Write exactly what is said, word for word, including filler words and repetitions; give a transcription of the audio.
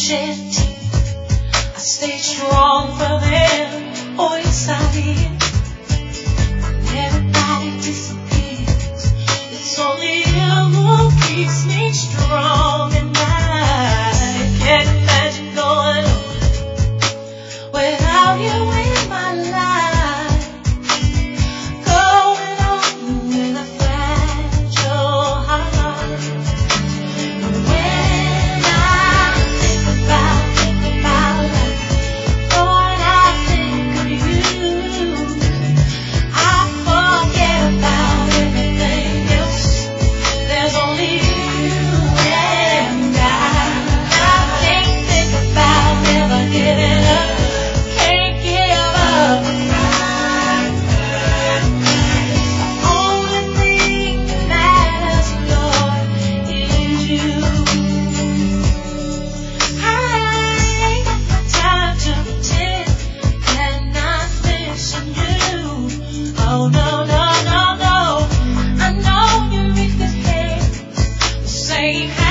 shed tears. I stay strong for them. Oh, yes, I did. When everybody disappears, it's only you who keeps me strong. And I can't imagine going on without you in my life. Going on with a fragile heart. When I think about, think about life, Lord, I think of you. I forget about everything else. There's only you and I. I can't think about never giving up. Can't give up. The only thing that matters, Lord, is you. I ain't got the time to pretend that I'm missing you. Oh no, no, no, no. I know you're in good hands. The same